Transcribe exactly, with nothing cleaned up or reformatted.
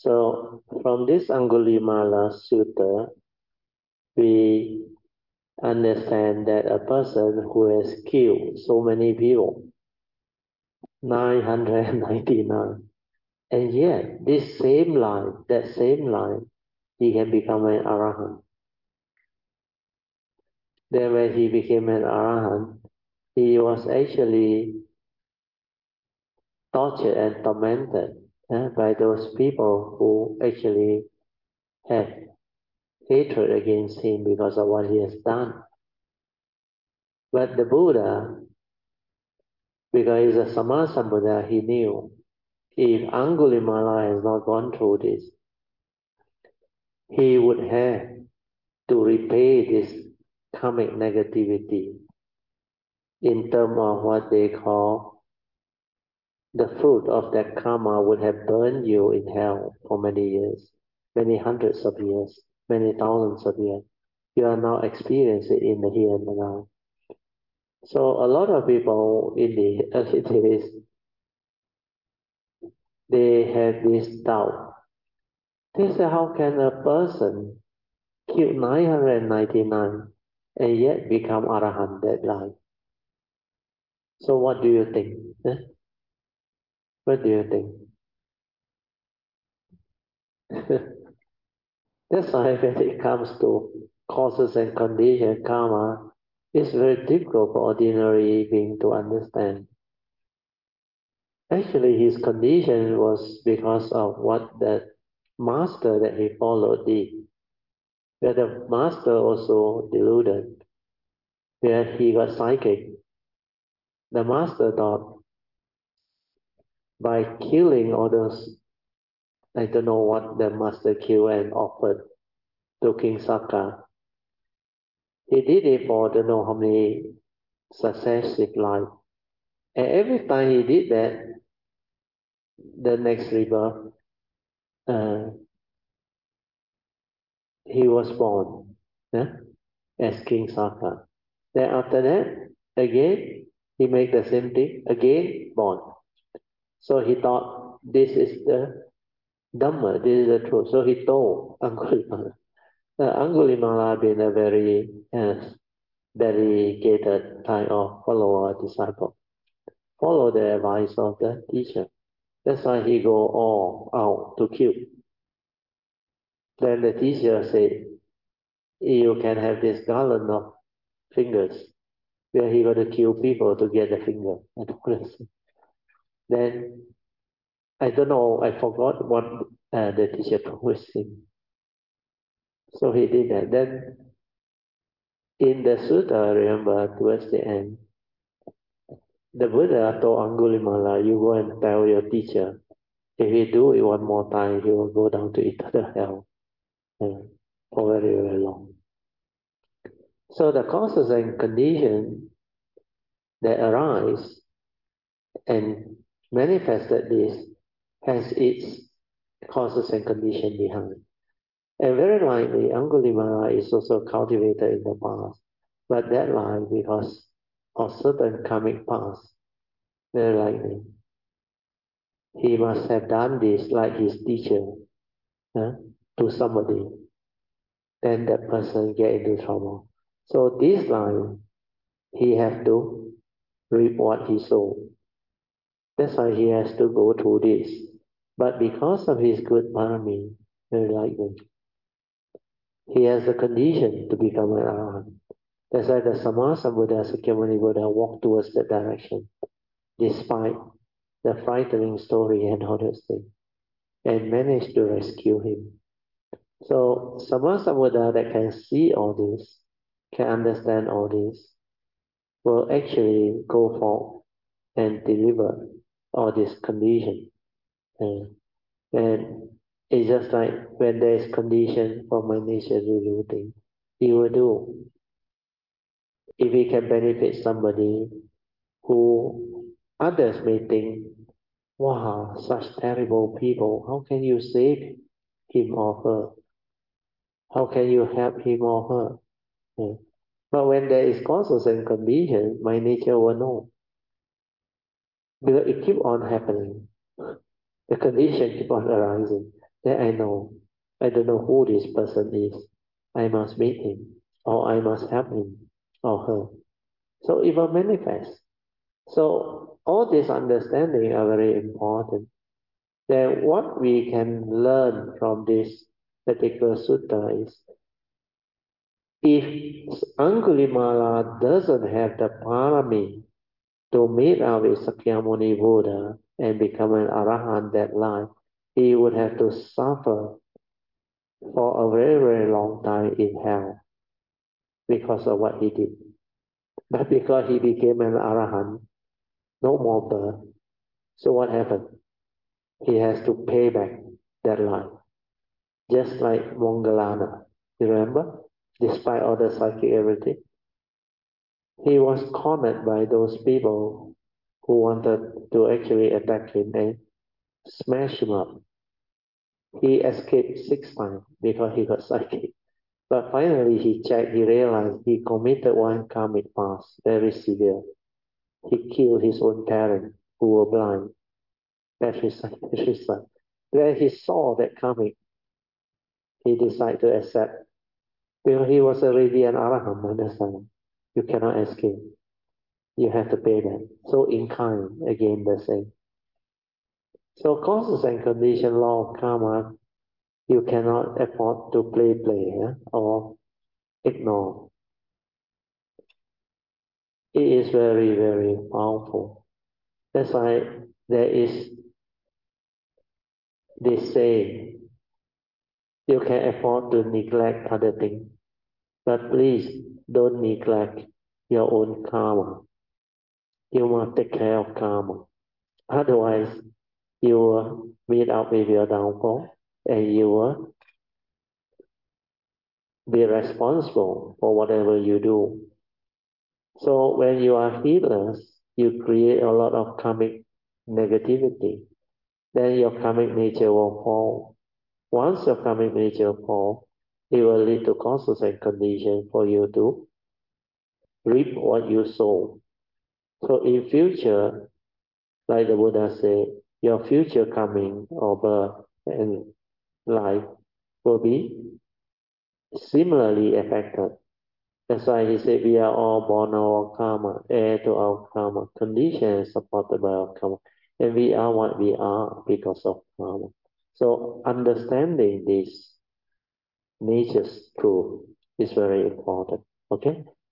So from this Angulimala Sutta, we understand that a person who has killed so many people, nine hundred ninety-nine, and yet this same life, that same life, he can become an Arahant. Then when he became an Arahant, he was actually tortured and tormented eh, by those people who actually had hatred against him because of what he has done. But the Buddha, because he's a Sammasambuddha, he knew if Angulimala has not gone through this, he would have to repay this karmic negativity in terms of what they call the fruit of that karma would have burned you in hell for many years, many hundreds of years, many thousands of years. You are now experiencing it in the here and the now. So a lot of people in the early days, they had this doubt. They say, how can a person kill nine hundred ninety-nine and yet become Arahant that life? So what do you think? Eh? What do you think? That's why when it comes to causes and conditions, karma, it's very difficult for ordinary being to understand. Actually, his condition was because of what the master that he followed did. Where the master also deluded, where he got psychic. The master thought by killing all those, I don't know what the master killed and offered to King Saka. He did it for I don't know how many successive lives. And every time he did that, the next rebirth, uh, he was born yeah, as King Saka. Then after that, again, he made the same thing, again born. So he thought this is the Dhamma, this is the truth. So he told Angulimala. Uh, Angulimala being a very uh, dedicated kind of follower, disciple, follow the advice of the teacher. That's why he go all out to kill. Then the teacher said, you can have this garland of fingers where he got to kill people to get the finger. Then I don't know, I forgot what uh, the teacher promised him. So he did that. Then in the sutta, remember towards the end, the Buddha told Angulimala, you go and tell your teacher, if he do it one more time, he will go down to eternal hell uh, for very, very long. So the causes and conditions that arise and manifested this has its causes and conditions behind. And very likely Angulimala is also cultivated in the past, but that life because of certain karmic past, very likely he must have done this like his teacher huh, to somebody, then that person get into trouble. So this life he have to reap what he sowed. That's why he has to go through this. But because of his good parami, very likely, he has the condition to become an arahant. That's why the Sammasambuddha, Sakyamuni Buddha walked towards that direction, despite the frightening story and all those things, and managed to rescue him. So Sammasambuddha that can see all this, can understand all this, will actually go forth and deliver all this condition. And, and it's just like when there is condition for my nature to do things, he will do. If he can benefit somebody who others may think, wow, such terrible people, how can you save him or her? How can you help him or her? Yeah. But when there is causes and conditions, my nature will know. Because it keep on happening. The condition keep on arising. then I know. I don't know who this person is. I must meet him, or I must help him or her. So it will manifest. So all these understanding are very important. Then what we can learn from this particular sutta is, if Angulimala doesn't have the parami to meet up with Sakyamuni Buddha and become an arahant that life, he would have to suffer for a very, very long time in hell because of what he did. But because he became an arahant, no more birth. So what happened? He has to pay back that life. Just like Moggallana. You remember? Despite all the psychic everything, he was cornered by those people who wanted to actually attack him and smash him up. He escaped six times because he got psychic. But finally he checked, he realized he committed one karmic past, very severe. He killed his own parents who were blind. Patricida. When he saw that coming, he decided to accept. Because he was already an arahant, understand? You cannot escape. You have to pay that. So in kind, again the same. So causes and condition, law of karma, you cannot afford to play play yeah? or ignore. It is very, very powerful. That's why there is this saying, you can afford to neglect other things, but please don't neglect your own karma. You must take care of karma. Otherwise, you will meet up with your downfall and you will be responsible for whatever you do. So when you are heedless, you create a lot of karmic negativity. Then your karmic nature will fall. Once your karmic nature fall, it will lead to causes and conditions for you to reap what you sow. So in future, like the Buddha said, your future coming or birth and life will be similarly affected. That's why he said we are all born our karma, heir to our karma, conditioned supported by our karma. And we are what we are because of karma. So understanding this nature's truth is very important. Okay?